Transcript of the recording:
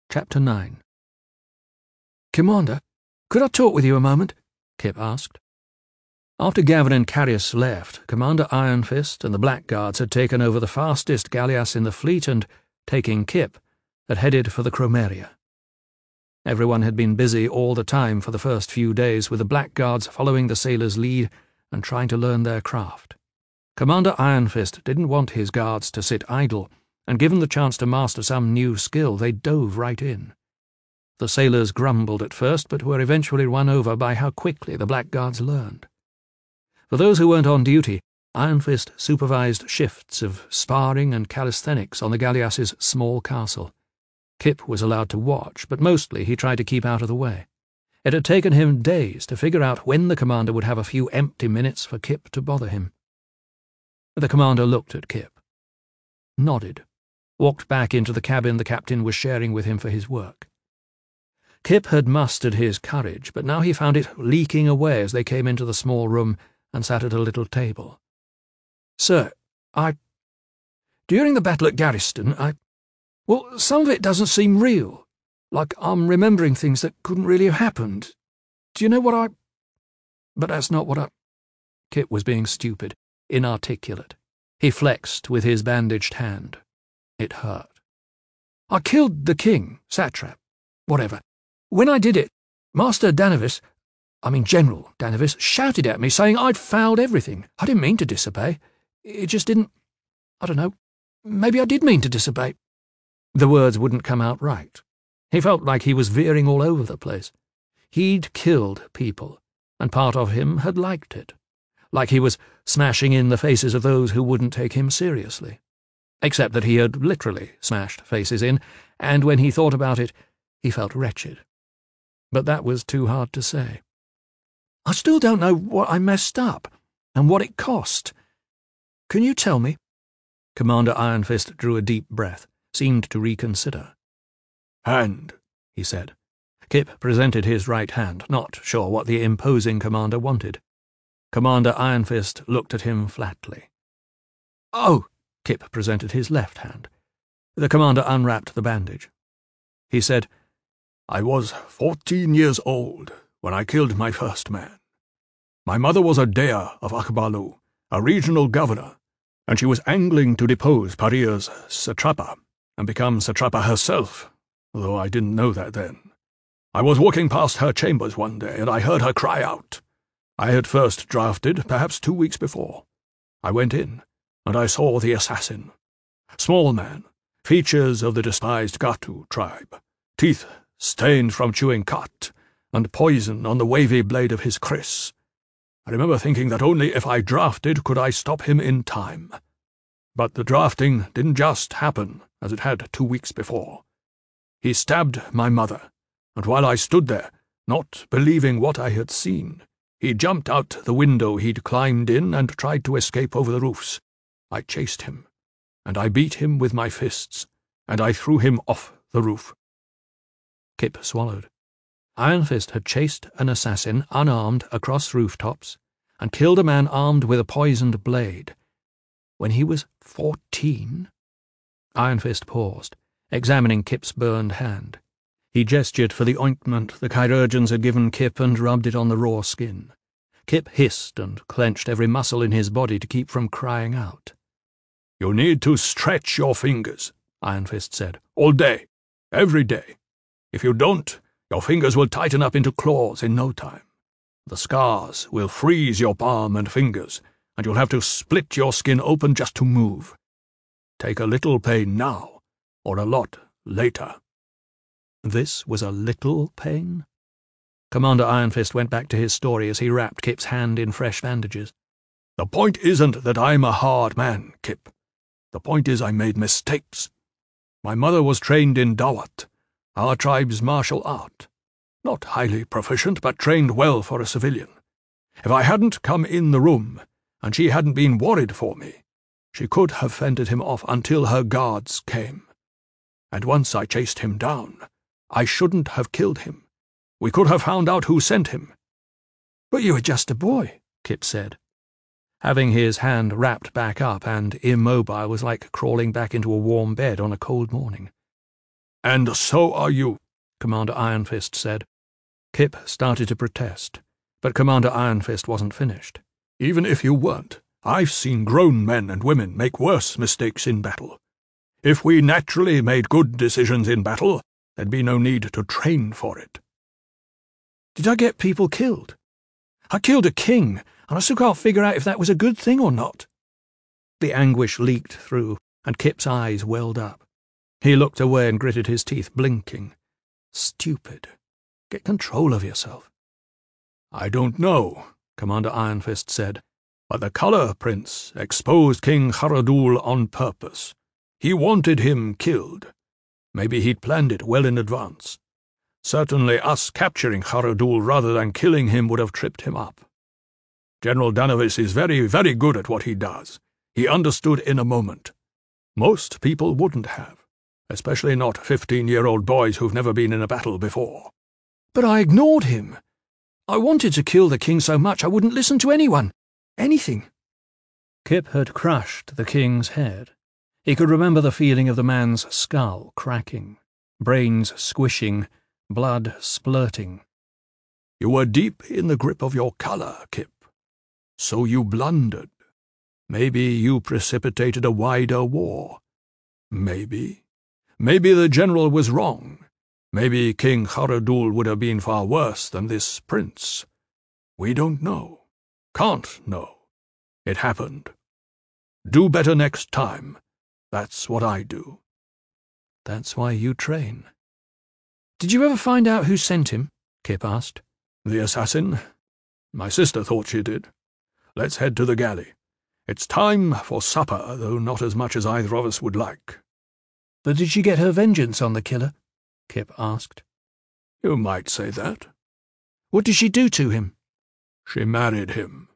Chapter 9. "Commander, could I talk with you a moment?" Kip asked. After Gavin and Carius left, Commander Iron Fist and the Blackguards had taken over the fastest galleass in the fleet and, taking Kip, had headed for the Chromeria. Everyone had been busy all the time for the first few days, with the Blackguards following the sailors' lead and trying to learn their craft. Commander Iron Fist didn't want his guards to sit idle, and given the chance to master some new skill, they dove right in. The sailors grumbled at first, but were eventually won over by how quickly the Blackguards learned. For those who weren't on duty, Iron Fist supervised shifts of sparring and calisthenics on the galleass's small castle. Kip was allowed to watch, but mostly he tried to keep out of the way. It had taken him days to figure out when the commander would have a few empty minutes for Kip to bother him. The commander looked at Kip, nodded, walked back into the cabin the captain was sharing with him for his work. Kip had mustered his courage, but now he found it leaking away as they came into the small room and sat at a little table. "Sir, during the battle at Garriston, well, some of it doesn't seem real. Like I'm remembering things that couldn't really have happened. Do you know what But that's not what Kip was being stupid, inarticulate. He flexed with his bandaged hand. It hurt. "I killed the satrap, whatever. When I did it, General Danavis, shouted at me saying I'd fouled everything. I didn't mean to disobey. It just didn't. I don't know. Maybe I did mean to disobey." The words wouldn't come out right. He felt like he was veering all over the place. He'd killed people, and part of him had liked it. Like he was smashing in the faces of those who wouldn't take him seriously. Except that he had literally smashed faces in, and when he thought about it, he felt wretched. But that was too hard to say. "I still don't know what I messed up, and what it cost. Can you tell me?" Commander Iron Fist drew a deep breath, seemed to reconsider. "Hand," he said. Kip presented his right hand, not sure what the imposing commander wanted. Commander Iron Fist looked at him flatly. "Oh!" Kip presented his left hand. The commander unwrapped the bandage. He said, "I was 14 years old when I killed my first man. My mother was a Dea of Akbalu, a regional governor, and she was angling to depose Paria's satrapa and become satrapa herself, though I didn't know that then. I was walking past her chambers one day, and I heard her cry out. I had first drafted, perhaps 2 weeks before. I went in, and I saw the assassin. Small man, features of the despised Gatu tribe, teeth stained from chewing khat, and poison on the wavy blade of his kris. I remember thinking that only if I drafted could I stop him in time. But the drafting didn't just happen as it had 2 weeks before. He stabbed my mother, and while I stood there, not believing what I had seen, he jumped out the window he'd climbed in and tried to escape over the roofs. I chased him, and I beat him with my fists, and I threw him off the roof." Kip swallowed. Iron Fist had chased an assassin unarmed across rooftops and killed a man armed with a poisoned blade. When he was 14? Iron Fist paused, examining Kip's burned hand. He gestured for the ointment the chirurgeons had given Kip and rubbed it on the raw skin. Kip hissed and clenched every muscle in his body to keep from crying out. "You need to stretch your fingers," Iron Fist said, "all day, every day. If you don't, your fingers will tighten up into claws in no time. The scars will freeze your palm and fingers, and you'll have to split your skin open just to move. Take a little pain now, or a lot later." This was a little pain? Commander Iron Fist went back to his story as he wrapped Kip's hand in fresh bandages. "The point isn't that I'm a hard man, Kip. The point is I made mistakes. My mother was trained in Dawat, our tribe's martial art. Not highly proficient, but trained well for a civilian. If I hadn't come in the room, and she hadn't been worried for me, she could have fended him off until her guards came. And once I chased him down, I shouldn't have killed him. We could have found out who sent him." "But you were just a boy," Kip said. Having his hand wrapped back up and immobile was like crawling back into a warm bed on a cold morning. And so are you, Commander Iron Fist said. Kip started to protest, but Commander Iron Fist wasn't finished. Even if you weren't, I've seen grown men and women make worse mistakes in battle. If we naturally made good decisions in battle, there'd be no need to train for it. Did I get people killed? I killed a king, and I still can't figure out if that was a good thing or not. The anguish leaked through, and Kip's eyes welled up. He looked away and gritted his teeth, blinking. Stupid. Get control of yourself. I don't know, Commander Iron Fist said, but the Colour Prince exposed King Haradul on purpose. He wanted him killed. Maybe he'd planned it well in advance. Certainly us capturing Haradul rather than killing him would have tripped him up. General Danavis is very, very good at what he does. He understood in a moment. Most people wouldn't have, especially not 15-year-old boys who've never been in a battle before. But I ignored him. I wanted to kill the king so much I wouldn't listen to anyone. Anything. Kip had crushed the king's head. He could remember the feeling of the man's skull cracking, brains squishing, blood splurting. You were deep in the grip of your colour, Kip. So you blundered. Maybe you precipitated a wider war. Maybe the general was wrong. Maybe King Haradul would have been far worse than this prince. We don't know. Can't know. It happened. Do better next time. That's what I do. That's why you train. Did you ever find out who sent him? Kip asked. The assassin? My sister thought she did. Let's head to the galley. It's time for supper, though not as much as either of us would like. But did she get her vengeance on the killer? Kip asked. You might say that. What did she do to him? She married him.